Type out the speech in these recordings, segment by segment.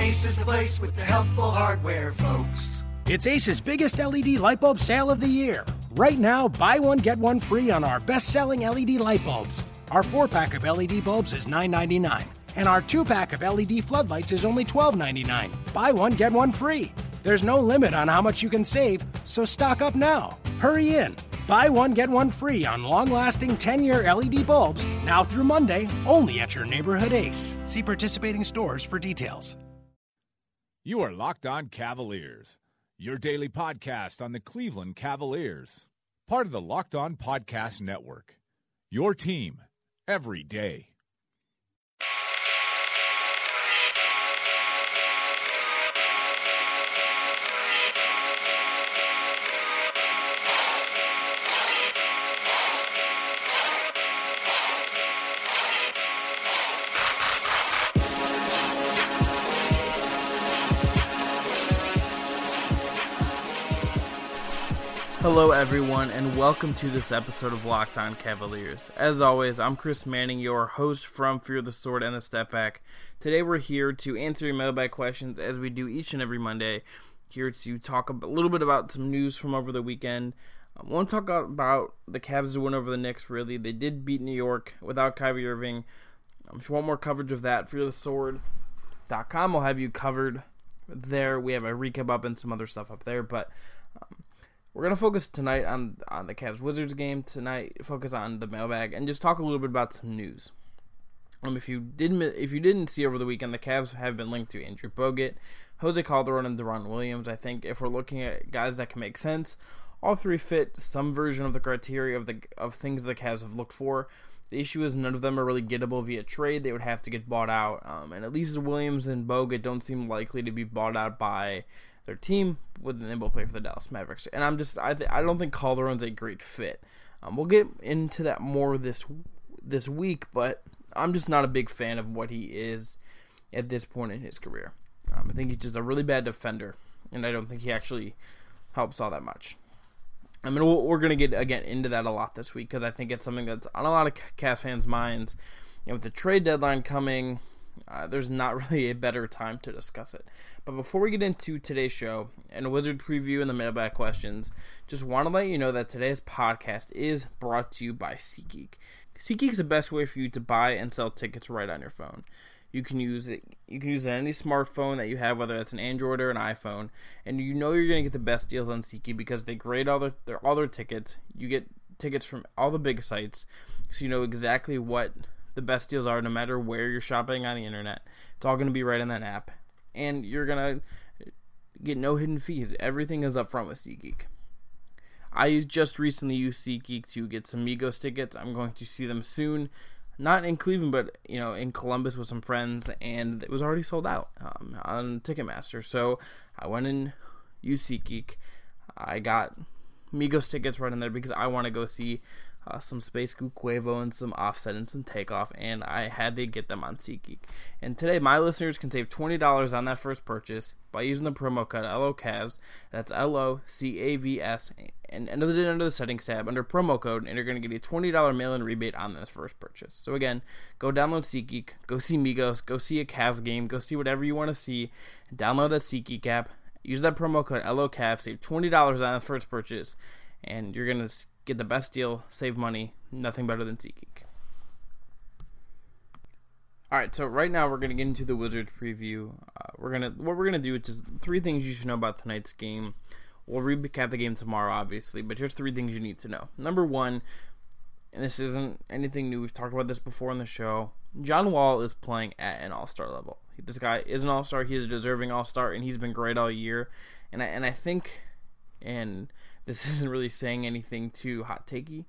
Ace is the place with the helpful hardware, folks. It's Ace's biggest LED light bulb sale of the year. Right now, buy one, get one free on our best-selling LED light bulbs. Our 4-pack of LED bulbs is $9.99, and our 2-pack of LED floodlights is only $12.99. Buy one, get one free. There's no limit on how much you can save, so stock up now. Hurry in. Buy one, get one free on long-lasting 10-year LED bulbs, now through Monday, only at your neighborhood Ace. See participating stores for details. You are Locked On Cavaliers, your daily podcast on the Cleveland Cavaliers. Part of the Locked On Podcast Network, your team every day. Hello everyone, and welcome to this episode of Locked On Cavaliers. As always, I'm Chris Manning, your host from Fear the Sword and the Step Back. Today we're here to answer your mailbag questions as we do each and every Monday. Here to talk a little bit about some news from over the weekend. I want to talk about the Cavs who went over the Knicks, really. They did beat New York without Kyrie Irving. If you want more coverage of that, FearTheSword.com will have you covered there. We have a recap up and some other stuff up there, but we're going to focus tonight on the Cavs-Wizards game tonight, focus on the mailbag, and just talk a little bit about some news. If you didn't see over the weekend, the Cavs have been linked to Andrew Bogut, Jose Calderon, and Deron Williams. I think if we're looking at guys that can make sense, all three fit some version of the criteria of things the Cavs have looked for. The issue is none of them are really gettable via trade. They would have to get bought out, and at least Williams and Bogut don't seem likely to be bought out by their team, when they both play for the Dallas Mavericks. And I don't think Calderon's a great fit. We'll get into that more this week, but I'm just not a big fan of what he is at this point in his career. I think he's just a really bad defender, and I don't think he actually helps all that much. I mean, we're going to get into that a lot this week, because I think it's something that's on a lot of Cavs fans' minds. With the trade deadline coming, there's not really a better time to discuss it. But before we get into today's show and a Wizard preview and the mailbag questions, just want to let you know that today's podcast is brought to you by SeatGeek. SeatGeek is the best way for you to buy and sell tickets right on your phone. You can use it on any smartphone that you have, whether it's an Android or an iPhone, and you know you're going to get the best deals on SeatGeek because they grade all their tickets. You get tickets from all the big sites, so you know exactly what the best deals are no matter where you're shopping on the internet. It's all going to be right in that app. And you're going to get no hidden fees. Everything is up front with SeatGeek. I just recently used SeatGeek to get some Migos tickets. I'm going to see them soon. Not in Cleveland, but in Columbus with some friends, and it was already sold out on Ticketmaster. So I went and used SeatGeek. I got Migos tickets right in there because I want to go see some Space Group Quavo and some Offset and some Takeoff, and I had to get them on SeatGeek. And today, my listeners can save $20 on that first purchase by using the promo code LOCAVS. That's LOCAVS, and under the settings tab, under promo code, and you're going to get a $20 mail-in rebate on this first purchase. So again, go download SeatGeek, go see Migos, go see a Cavs game, go see whatever you want to see, download that SeatGeek app, use that promo code LOCAVS, save $20 on the first purchase, and you're going to get the best deal, save money, nothing better than SeatGeek. Alright, so right now we're going to get into the Wizards preview. What we're going to do is just 3 things you should know about tonight's game. We'll recap the game tomorrow, obviously, but here's 3 things you need to know. Number 1, and this isn't anything new, we've talked about this before on the show, John Wall is playing at an all-star level. This guy is an all-star, he is a deserving all-star, and he's been great all year. And I think, and this isn't really saying anything too hot takey,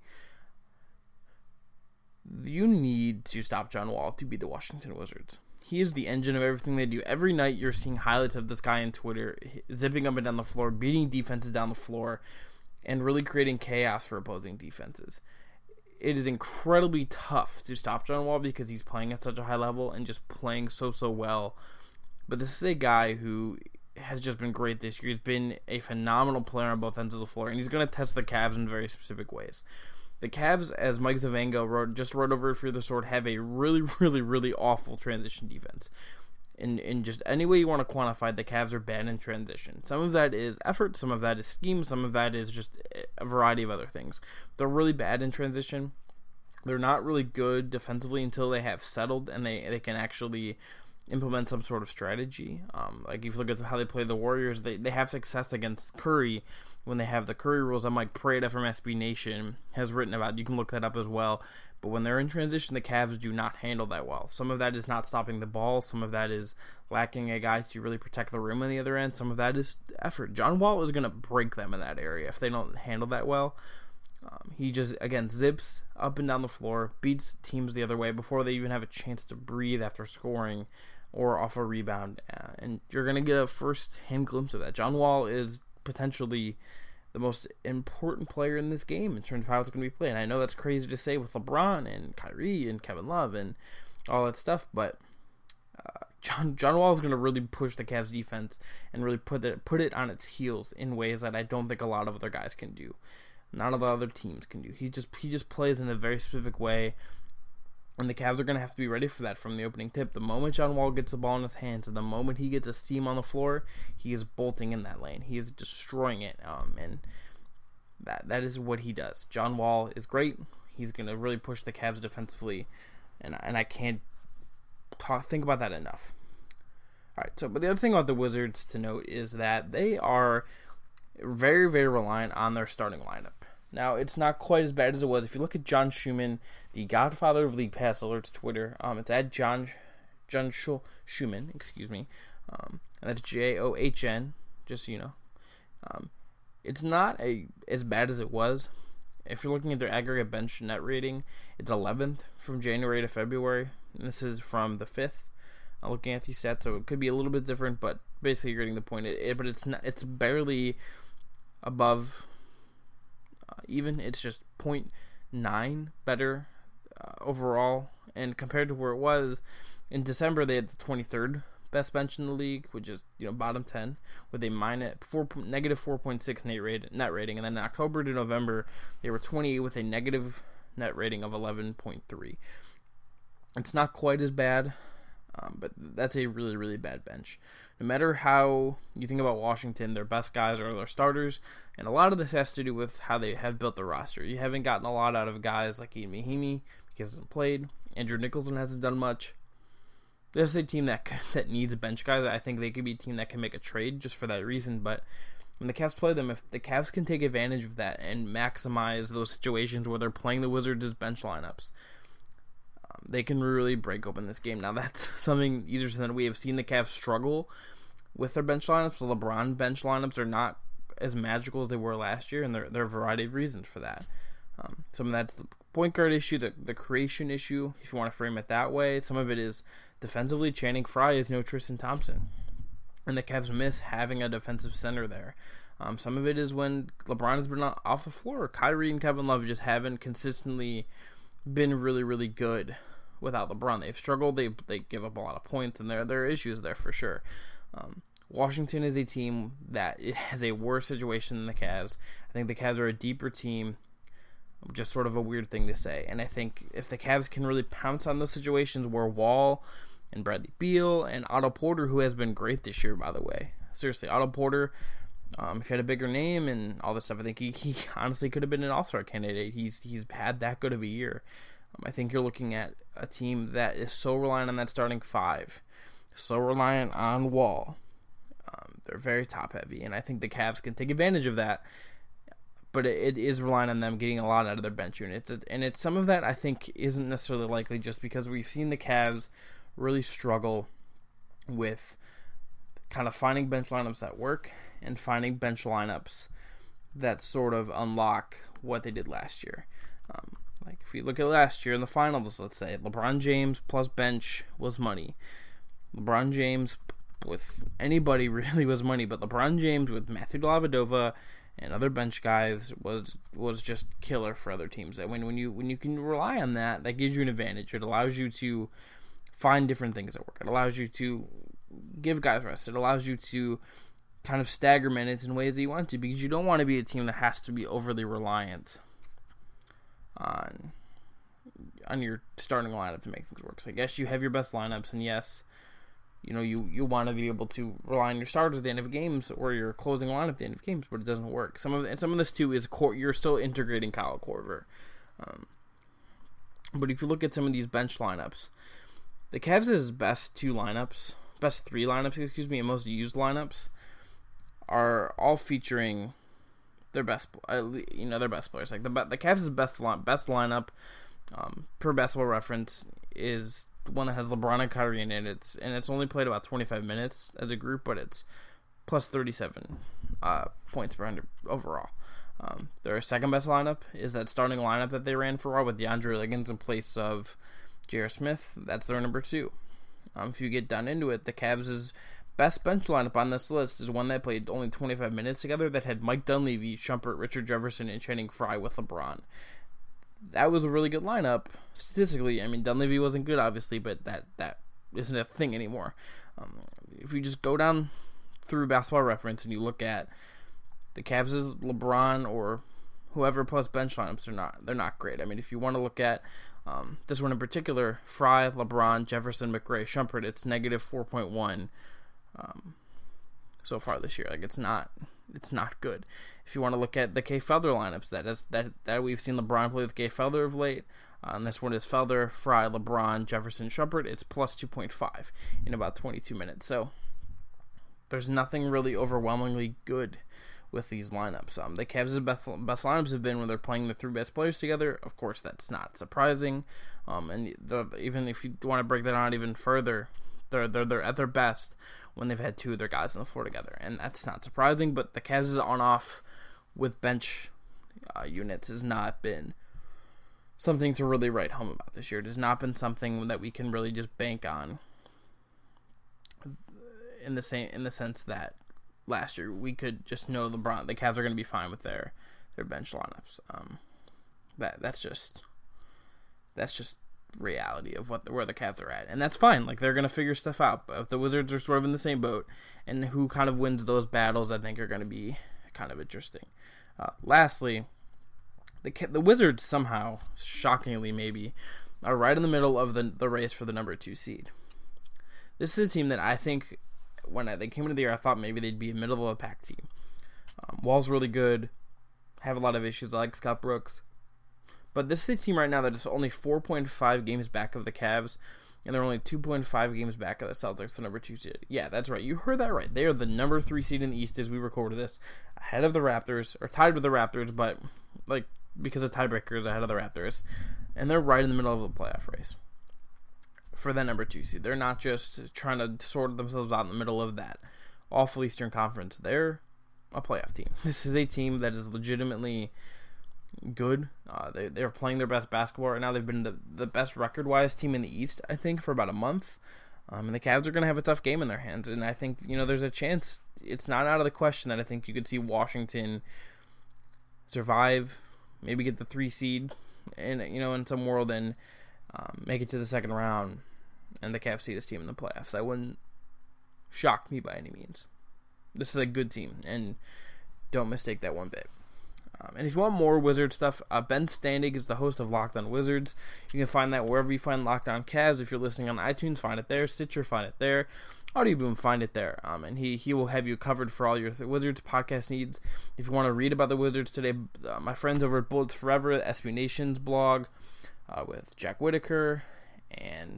you need to stop John Wall to beat the Washington Wizards. He is the engine of everything they do. Every night you're seeing highlights of this guy on Twitter, zipping up and down the floor, beating defenses down the floor, and really creating chaos for opposing defenses. It is incredibly tough to stop John Wall because he's playing at such a high level and just playing so well. But this is a guy who has just been great this year. He's been a phenomenal player on both ends of the floor, and he's going to test the Cavs in very specific ways. The Cavs, as Mike Zavango wrote over Fear the Sword, have a really, really, really awful transition defense. in just any way you want to quantify, the Cavs are bad in transition. Some of that is effort, some of that is scheme, some of that is just a variety of other things. They're really bad in transition. They're not really good defensively until they have settled and they can actually implement some sort of strategy. Like if you look at how they play the Warriors, they have success against Curry when they have the Curry rules that Mike Prada from SB Nation has written about. You can look that up as well. But when they're in transition, the Cavs do not handle that well. Some of that is not stopping the ball. Some of that is lacking a guy to really protect the rim on the other end. Some of that is effort. John Wall is going to break them in that area if they don't handle that well. He just, again, zips up and down the floor, beats teams the other way before they even have a chance to breathe after scoring or off a rebound. And you're going to get a first-hand glimpse of that. John Wall is potentially the most important player in this game in terms of how it's going to be played. And I know that's crazy to say with LeBron and Kyrie and Kevin Love and all that stuff, but John Wall is going to really push the Cavs defense and really put it on its heels in ways that I don't think a lot of other guys can do. None of the other teams can do. He just plays in a very specific way, and the Cavs are going to have to be ready for that from the opening tip. The moment John Wall gets the ball in his hands, and the moment he gets a seam on the floor, he is bolting in that lane. He is destroying it, and that is what he does. John Wall is great. He's going to really push the Cavs defensively, and I can't think about that enough. All right, but the other thing about the Wizards to note is that they are very, very reliant on their starting lineup. Now, it's not quite as bad as it was. If you look at John Schumann, the godfather of League Pass Alerts Twitter, it's at John Schumann, and that's John, just so you know. It's not as bad as it was. If you're looking at their aggregate bench net rating, it's 11th from January to February, and this is from the 5th. Looking at these stats, so it could be a little bit different, but basically you're getting the point. But it's not. It's barely above even. It's just 0.9 better overall, and compared to where it was in December, they had the 23rd best bench in the league, which is bottom 10 with a negative 4.6 net rating, and then in October to November they were 28 with a negative net rating of 11.3. It's not quite as bad. But that's a really, really bad bench. No matter how you think about Washington, their best guys are their starters, and a lot of this has to do with how they have built the roster. You haven't gotten a lot out of guys like Ian Mahinmi because he hasn't played. Andrew Nicholson hasn't done much. This is a team that needs bench guys. I think they could be a team that can make a trade just for that reason, but when the Cavs play them, if the Cavs can take advantage of that and maximize those situations where they're playing the Wizards as bench lineups, they can really break open this game. Now, that's something either that we have seen the Cavs struggle with their bench lineups. The LeBron bench lineups are not as magical as they were last year, and there are a variety of reasons for that. Some of that's the point guard issue, the creation issue, if you want to frame it that way. Some of it is defensively. Channing Frye is no Tristan Thompson, and the Cavs miss having a defensive center there. Some of it is when LeBron has been off the floor. Kyrie and Kevin Love just haven't consistently been really, really good without LeBron. They've struggled. They give up a lot of points, and there are issues there for sure. Washington is a team that has a worse situation than the Cavs. I think the Cavs are a deeper team, just sort of a weird thing to say. And I think if the Cavs can really pounce on those situations where Wall and Bradley Beal and Otto Porter, who has been great this year, by the way. Seriously, Otto Porter, if he had a bigger name and all this stuff, I think he honestly could have been an all-star candidate. He's had that good of a year. I think you're looking at a team that is so reliant on that starting five, so reliant on Wall. They're very top-heavy, and I think the Cavs can take advantage of that, but it is relying on them getting a lot out of their bench unit. And it's some of that I think isn't necessarily likely just because we've seen the Cavs really struggle with kind of finding bench lineups that work and finding bench lineups that sort of unlock what they did last year. Like if you look at last year in the finals, let's say, LeBron James plus bench was money. LeBron James with anybody really was money, but LeBron James with Matthew Dellavedova and other bench guys was just killer for other teams. And when you can rely on that, that gives you an advantage. It allows you to find different things that work. It allows you to give guys rest. It allows you to kind of stagger minutes in ways that you want to, because you don't want to be a team that has to be overly reliant on your starting lineup to make things work. So I guess you have your best lineups, and yes, you want to be able to rely on your starters at the end of games or your closing line at the end of games, but it doesn't work. Some of this too is you're still integrating Kyle Korver. But if you look at some of these bench lineups, the Cavs' best three lineups, and most used lineups are all featuring their best players. Like the Cavs' best lineup per Basketball Reference is one that has LeBron and Kyrie in it. It's only played about 25 minutes as a group, but it's plus 37 points per 100 overall. Their second best lineup is that starting lineup that they ran for a while with DeAndre Liggins in place of J.R. Smith. That's their number 2. If you get down into it, the Cavs' best bench lineup on this list is one that played only 25 minutes together that had Mike Dunleavy, Shumpert, Richard Jefferson, and Channing Frye with LeBron. That was a really good lineup statistically. I mean, Dunleavy wasn't good, obviously, but that isn't a thing anymore. If you just go down through Basketball Reference and you look at the Cavs' LeBron or whoever plus bench lineups, they're not great. I mean, if you want to look at this one in particular, Frye, LeBron, Jefferson, McRae, Shumpert, it's negative 4.1 so far this year. Like it's not good. If you want to look at the Kay Felder lineups, that we've seen LeBron play with Kay Felder of late. And this one is Felder, Frye, LeBron, Jefferson, Shumpert. It's plus 2.5 in about 22 minutes. So there's nothing really overwhelmingly good with these lineups. The Cavs' best lineups have been when they're playing the 3 best players together. Of course, that's not surprising. Even if you want to break that out even further, they're at their best when they've had 2 of their guys on the floor together, and that's not surprising. But the Cavs' on-off with bench units has not been something to really write home about this year. It has not been something that we can really just bank on. In the sense that last year we could just know the Cavs are going to be fine with their bench lineups. That's just reality of where the Cavs are at, and that's fine. Like they're going to figure stuff out. But the Wizards are sort of in the same boat, and who kind of wins those battles, I think, are going to be kind of interesting. Lastly, the Wizards somehow, shockingly maybe, are right in the middle of the race for the number 2 seed. This is a team that I think when they came into the year, I thought maybe they'd be a middle of the pack team. Wall's really good, have a lot of issues. I like Scott Brooks. But this is a team right now that is only 4.5 games back of the Cavs, and they're only 2.5 games back of the Celtics, the number 2 seed. Yeah, that's right. You heard that right. They are the number 3 seed in the East as we recorded this, ahead of the Raptors, or tied with the Raptors, but like because of tiebreakers ahead of the Raptors. And they're right in the middle of the playoff race for that number 2 seed. They're not just trying to sort themselves out in the middle of that awful Eastern Conference. They're a playoff team. This is a team that is legitimately good. They're playing their best basketball right now. They've been the best record-wise team in the East, I think, for about a month. And the Cavs are going to have a tough game in their hands. And I think, there's a chance. It's not out of the question that I think you could see Washington survive, maybe get the 3 seed, and in some world, and make it to the second round, and the Cavs see this team in the playoffs. That wouldn't shock me by any means. This is a good team, and don't mistake that one bit. And if you want more Wizard stuff, Ben Standig is the host of Locked On Wizards. You can find that wherever you find Locked On Cavs. If you're listening on iTunes, find it there. Stitcher, find it there. Audio Boom, find it there. And he will have you covered for all your Wizards podcast needs. If you want to read about the Wizards today, my friends over at Bullets Forever, SB Nation's blog, with Jake Whitaker, and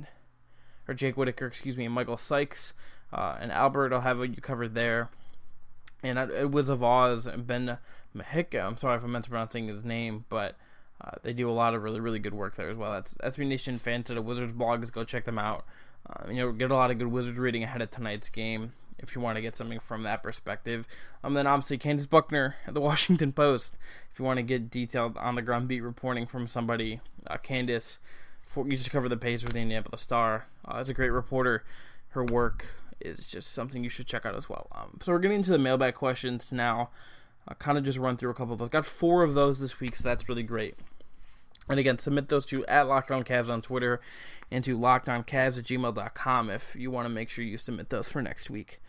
Michael Sykes, and Albert, I'll have you covered there. And at Wiz of Oz, Ben Mahika, I'm sorry if I'm mispronouncing his name, but they do a lot of really, really good work there as well. That's SB Nation fans at a Wizards blog. Go check them out. Get a lot of good Wizards reading ahead of tonight's game if you want to get something from that perspective. Then obviously Candace Buckner at the Washington Post. If you want to get detailed on the ground beat reporting from somebody, Candace used to cover the Pacers, the Indianapolis Star. Is a great reporter. Her work is just something you should check out as well. So we're getting into the mailbag questions now. I'll kind of just run through a couple of those. Got 4 of those this week, so that's really great. And again, submit those to @LockedOnCavs on Twitter and to LockedOnCavs@gmail.com if you want to make sure you submit those for next week.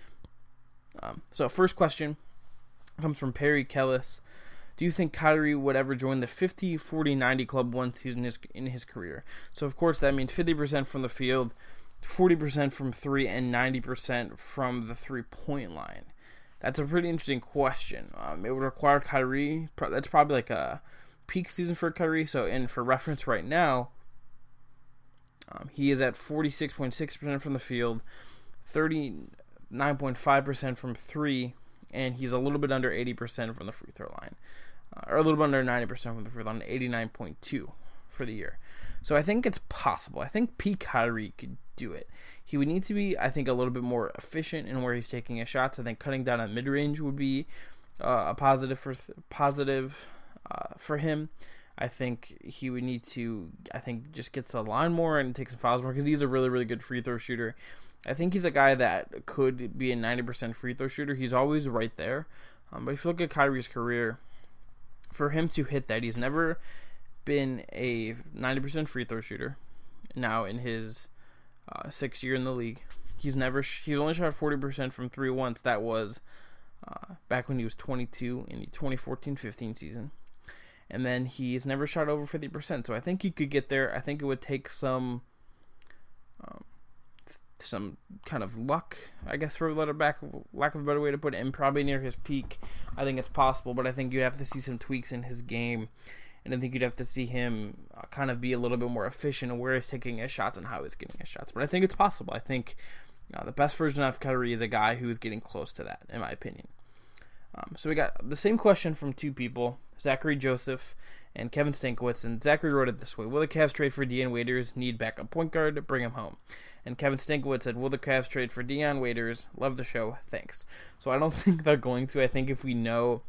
So first question comes from Perry Kellis. Do you think Kyrie would ever join the 50-40-90 club one season in his career? So of course that means 50% from the field, 40% from 3 and 90% from the 3-point line? That's a pretty interesting question. It would require Kyrie. That's probably like a peak season for Kyrie. So, and for reference right now, he is at 46.6% from the field, 39.5% from 3, and he's a little bit under 80% from the free throw line. Or a little bit under 90% from the free throw line, 89.2 for the year. So I think it's possible. I think peak Kyrie could do it. He would need to be, I think, a little bit more efficient in where he's taking his shots. I think cutting down on mid-range would be a positive for him. I think he would need to, just get to the line more and take some fouls more because he's a really, really good free throw shooter. I think he's a guy that could be a 90% free throw shooter. He's always right there. But if you look at Kyrie's career, for him to hit that, he's never been a 90% free throw shooter. Now in his 6th year in the league, he's only shot 40% from 3 once. That was back when he was 22 in the 2014-15 season. And then he's never shot over 50%. So I think he could get there. I think it would take some kind of luck, I guess, for lack of a better way to put it, and probably near his peak. I think it's possible, but I think you'd have to see some tweaks in his game, and I think you'd have to see him kind of be a little bit more efficient in where he's taking his shots and how he's getting his shots. But I think it's possible. I think the best version of Kyrie is a guy who's getting close to that, in my opinion. So we got the same question from 2 people, Zachary Joseph and Kevin Stankiewicz, and Zachary wrote it this way: will the Cavs trade for Dion Waiters? Need backup point guard? Bring him home. And Kevin Stankiewicz said, will the Cavs trade for Dion Waiters? Love the show. Thanks. So I don't think they're going to. I think if we know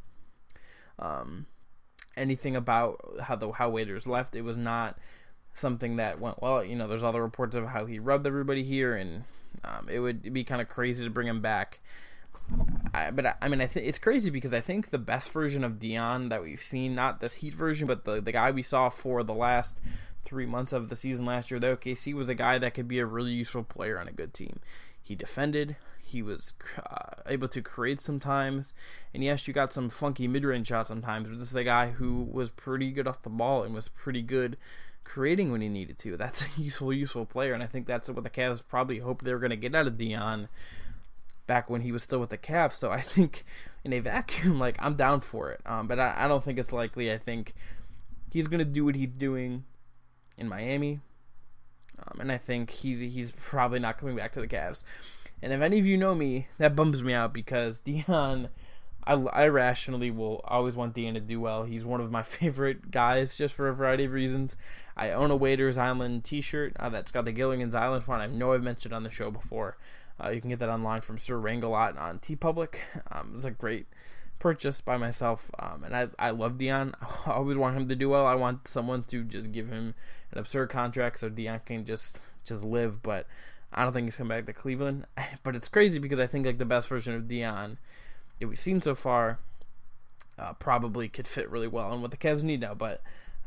anything about how Waiters left, it was not something that went well. There's all the reports of how he rubbed everybody here, and it would be kind of crazy to bring him back. I think it's crazy because I think the best version of Dion that we've seen, not this Heat version, but the guy we saw for the last 3 months of the season last year, the OKC, was a guy that could be a really useful player on a good team. He defended, he was able to create sometimes, and yes, you got some funky mid-range shots sometimes, but this is a guy who was pretty good off the ball and was pretty good creating when he needed to. That's a useful player, and I think that's what the Cavs probably hoped they were going to get out of Dion back when he was still with the Cavs. So I think in a vacuum, I'm down for it. But I don't think it's likely. I think he's going to do what he's doing in Miami. And I think he's probably not coming back to the Cavs. And if any of you know me, that bums me out because Dion, I rationally will always want Dion to do well. He's one of my favorite guys just for a variety of reasons. I own a Waiters Island t-shirt that's got the Gilligan's Island font. I know I've mentioned it on the show before. You can get that online from Sir Rangalot on TeePublic. It was a great purchase by myself, and I love Dion. I always want him to do well. I want someone to just give him an absurd contract so Dion can just live, but I don't think he's coming back to Cleveland. But it's crazy because I think the best version of Dion that we've seen so far probably could fit really well in what the Cavs need now. But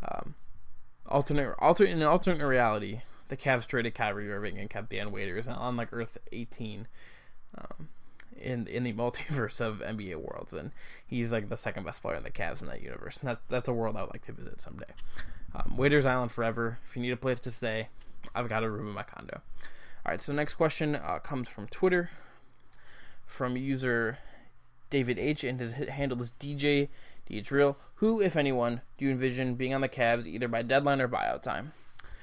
in an alternate reality, the Cavs traded Kyrie Irving and kept Dion Waiters on Earth 18 in the multiverse of NBA worlds, and he's the second best player in the Cavs in that universe. And that's a world I would like to visit someday. Waiters Island forever. If you need a place to stay, I've got a room in my condo. All right, so next question comes from Twitter from user David H, and his handle is DJ Real. Who, if anyone, do you envision being on the Cavs either by deadline or buyout time?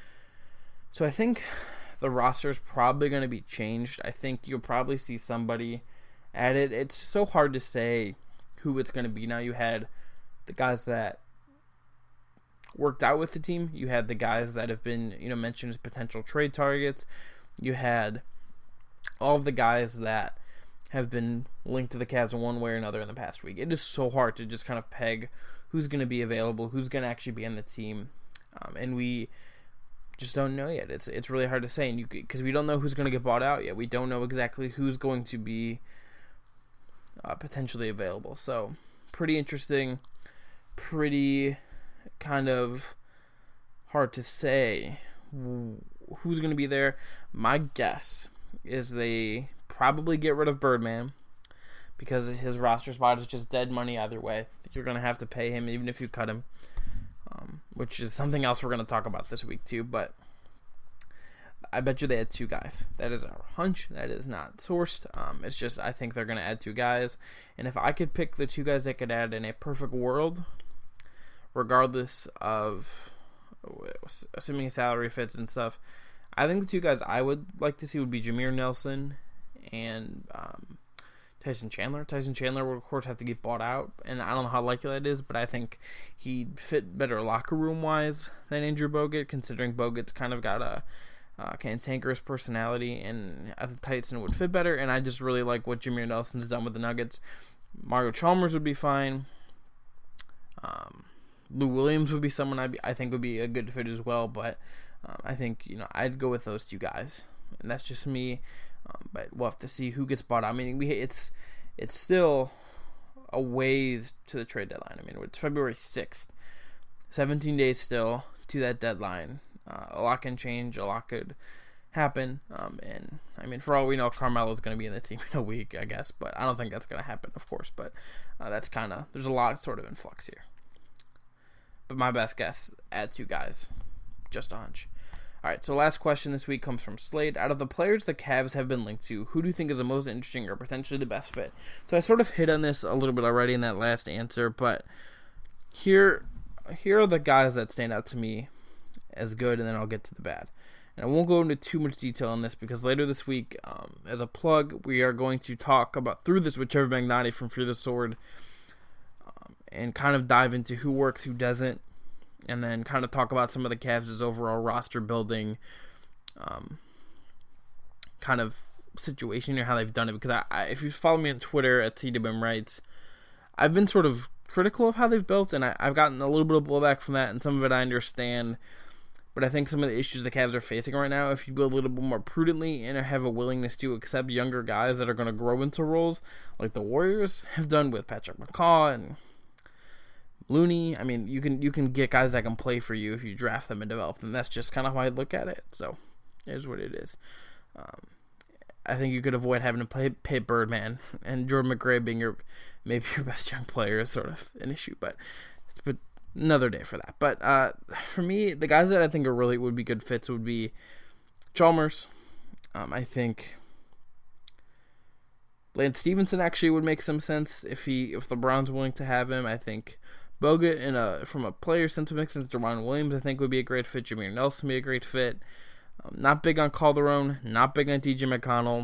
So I think the roster is probably going to be changed. I think you'll probably see somebody added. It's so hard to say who it's going to be. Now you had the guys that worked out with the team. You had the guys that have been mentioned as potential trade targets. You had all of the guys that have been linked to the Cavs in one way or another in the past week. It is so hard to just kind of peg who's going to be available, who's going to actually be on the team, and we just don't know yet. It's really hard to say, and because we don't know who's going to get bought out yet. We don't know exactly who's going to be potentially available. So pretty interesting, pretty kind of hard to say who's going to be there. My guess is they probably get rid of Birdman because his roster spot is just dead money either way. You're going to have to pay him even if you cut him. Which is something else we're going to talk about this week too. But I bet you they had 2 guys. That is our hunch. That is not sourced. It's just I think they're going to add 2 guys. And if I could pick the 2 guys they could add in a perfect world, regardless of assuming his salary fits and stuff, I think the 2 guys I would like to see would be Jameer Nelson and Tyson Chandler. Tyson Chandler would, of course, have to get bought out, and I don't know how likely that is, but I think he'd fit better locker room-wise than Andrew Bogut, considering Bogut's kind of got a cantankerous personality, and I think Tyson would fit better, and I just really like what Jameer Nelson's done with the Nuggets. Mario Chalmers would be fine. Lou Williams would be someone I think would be a good fit as well, but I think, I'd go with those 2 guys, and that's just me. But we'll have to see who gets bought out. I mean, it's still a ways to the trade deadline. I mean, it's February 6th. 17 days still to that deadline. A lot can change. A lot could happen. And, I mean, for all we know, Carmelo's going to be in the team in a week, I guess. But I don't think that's going to happen, of course. But that's kind of... There's a lot sort of in flux here. But my best guess, add 2 guys. Just a hunch. All right, so last question this week comes from Slade. Out of the players the Cavs have been linked to, who do you think is the most interesting or potentially the best fit? So I sort of hit on this a little bit already in that last answer, but here are the guys that stand out to me as good, and then I'll get to the bad. And I won't go into too much detail on this because later this week, as a plug, we are going to talk through this with Trevor Magnati from Fear the Sword and kind of dive into who works, who doesn't. And then kind of talk about some of the Cavs' overall roster building kind of situation or how they've done it. Because if you follow me on Twitter at CWMWrites, I've been sort of critical of how they've built, and I've gotten a little bit of blowback from that, and some of it I understand. But I think some of the issues the Cavs are facing right now, if you build a little bit more prudently and have a willingness to accept younger guys that are going to grow into roles, like the Warriors have done with Patrick McCaw and Looney. I mean, you can get guys that can play for you if you draft them and develop them. That's just kind of how I look at it. So, here's what it is. I think you could avoid having to pay Birdman and Jordan McRae being maybe your best young player is sort of an issue, but another day for that. But for me, the guys that I think would be good fits would be Chalmers. I think Lance Stevenson actually would make some sense if LeBron's willing to have him. I think Bogut, from a player sense, makes sense. Deron Williams, I think, would be a great fit. Jameer Nelson would be a great fit. Not big on Calderon. Not big on DJ McConnell.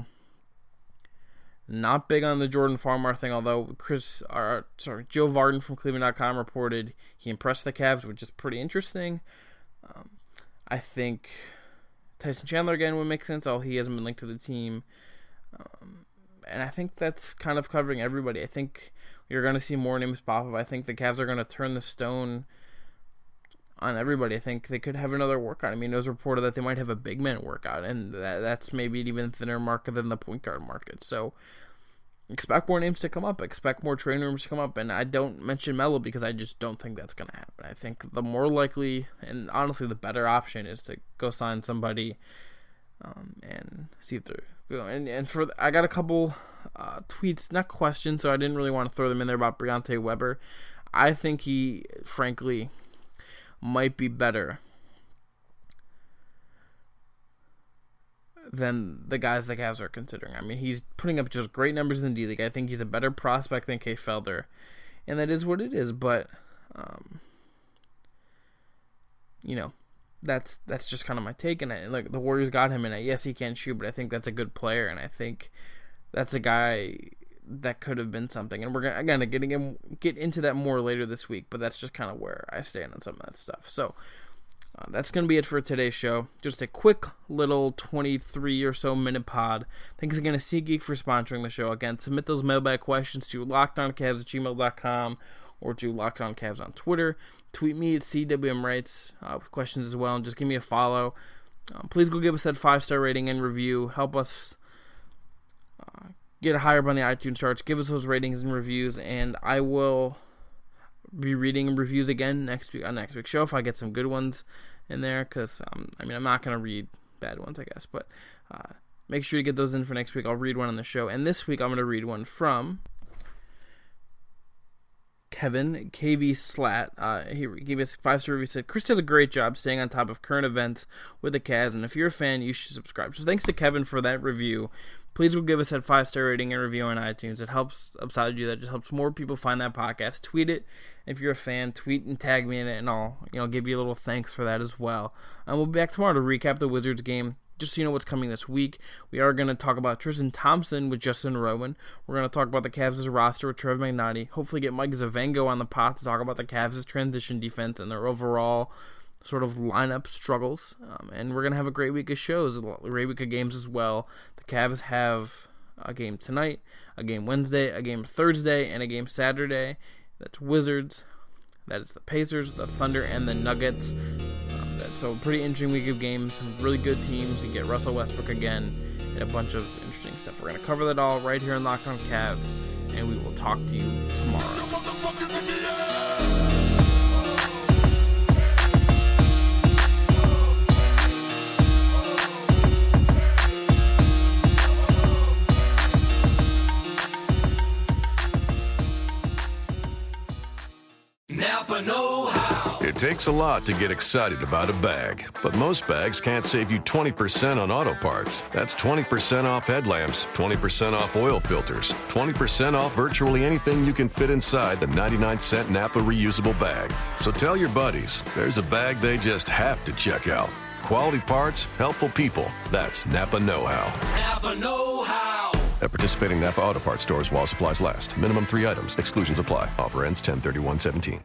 Not big on the Jordan Farmar thing, although Joe Varden from Cleveland.com reported he impressed the Cavs, which is pretty interesting. I think Tyson Chandler again would make sense, although he hasn't been linked to the team. And I think that's kind of covering everybody. I think you're going to see more names pop up. I think the Cavs are going to turn the stone on everybody. I think they could have another workout. I mean, it was reported that they might have a big man workout, and that's maybe an even thinner market than the point guard market. So expect more names to come up. Expect more training rooms to come up. And I don't mention Melo because I just don't think that's going to happen. I think the more likely, and honestly the better option, is to go sign somebody and see if they're going. And I got a couple tweets, not questions, so I didn't really want to throw them in there about Briante Weber. I think he, frankly, might be better than the guys the Cavs are considering. I mean, he's putting up just great numbers in the D-League. I think he's a better prospect than Kay Felder, and that is what it is. But, that's just kind of my take. And the Warriors got him, and yes, he can't shoot, but I think that's a good player, and I think that's a guy that could have been something. And we're going to get into that more later this week, but that's just kind of where I stand on some of that stuff. So that's going to be it for today's show. Just a quick little 23 or so minute pod. Thanks again to SeatGeek for sponsoring the show. Again, submit those mailbag questions to lockedoncavs@gmail.com or to lockedoncavs on Twitter. Tweet me at CWMWrites with questions as well, and just give me a follow. Please go give us that 5-star rating and review. Help us get higher up on the iTunes charts. Give us those ratings and reviews, and I will be reading reviews again next week on next week's show if I get some good ones in there, because I'm not going to read bad ones, I guess, but make sure to get those in for next week. I'll read one on the show, and this week I'm going to read one from Kevin, KV Slat, he gave us a 5-star review. Said, Chris does a great job staying on top of current events with the Cavs, and if you're a fan, you should subscribe. So thanks to Kevin for that review. Please go give us that 5-star rating and review on iTunes. It helps outside of you. That just helps more people find that podcast. Tweet it. If you're a fan, tweet and tag me in it, and I'll give you a little thanks for that as well. And we'll be back tomorrow to recap the Wizards game. Just so you know what's coming this week, we are going to talk about Tristan Thompson with Justin Rowan. We're going to talk about the Cavs' roster with Trev Magnotti. Hopefully get Mike Zavango on the pot to talk about the Cavs' transition defense and their overall sort of lineup struggles. And we're going to have a great week of shows, a great week of games as well. The Cavs have a game tonight, a game Wednesday, a game Thursday, and a game Saturday. That's Wizards. That is the Pacers, the Thunder, and the Nuggets. So a pretty interesting week of games, some really good teams. You get Russell Westbrook again, and a bunch of interesting stuff. We're going to cover that all right here on Locked On Cavs, and we will talk to you tomorrow. Napa know-how. It takes a lot to get excited about a bag, but most bags can't save you 20% on auto parts. That's 20% off headlamps, 20% off oil filters, 20% off virtually anything you can fit inside the 99-cent Napa reusable bag. So tell your buddies, there's a bag they just have to check out. Quality parts, helpful people. That's Napa know-how. Napa know-how. At participating Napa Auto Parts stores while supplies last. Minimum 3 items. Exclusions apply. Offer ends 10/31/17.